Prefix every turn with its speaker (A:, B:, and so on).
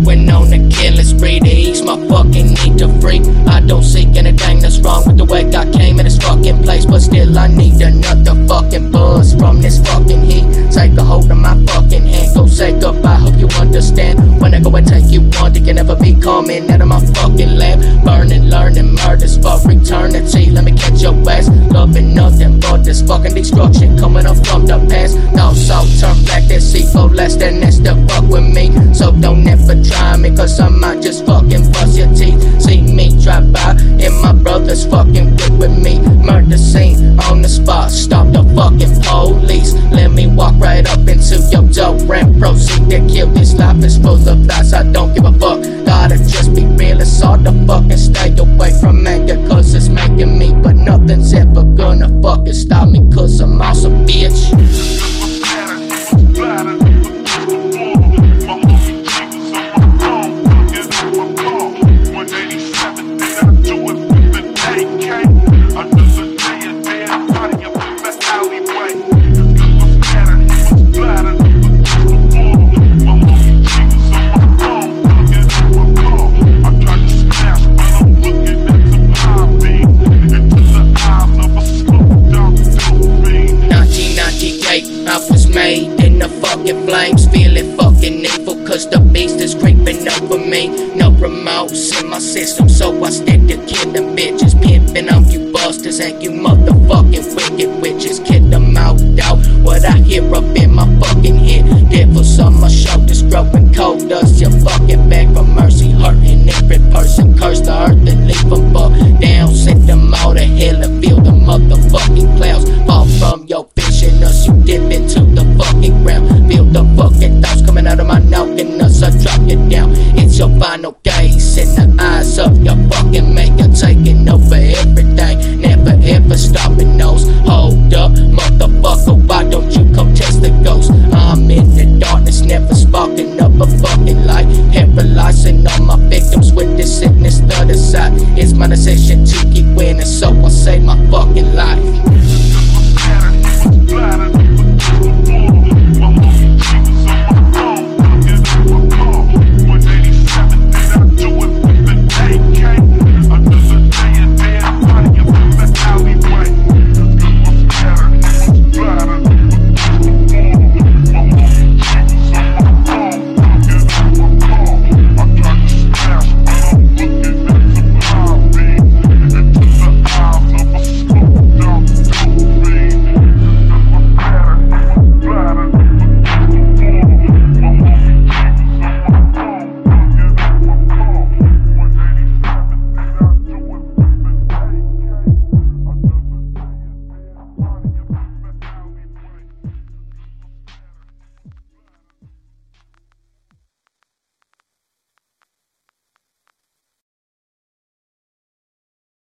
A: Went on a killing spree to ease my fucking need to free. I don't seek anything that's wrong with the way I came in this fucking place, but still I need another fucking buzz from this fucking heat. Take a hold of my fucking hand, go say goodbye, hope you understand. When I go and take you on, you can never be coming out of my fucking lab. Burning, learning, murders for eternity. Let me catch your ass, loving nothing but this fucking destruction coming up from the past. Thoughts all turn black, that C4 less than that's the fuck with me. So don't ever try me, cause I might just fucking bust your teeth. See me drive by and my brother's fucking with me. Murder scene on the spot, stop the fucking police. Let me walk right up into your door and proceed to kill. This life is full of lies, I don't give a fuck. Gotta just be real, it's all the fucking stay away from anger, cause it's making me. But nothing's ever gonna fucking stop me, cause I'm awesome, bitch. I was made in the fucking flames, feeling fucking evil, cause the beast is creeping over me. No remorse in my system, so I stick to killing bitches, pimping on you busters and you motherfucking wicked witches. Kid them out, what I hear up in my fucking head. Devils on my shoulders growing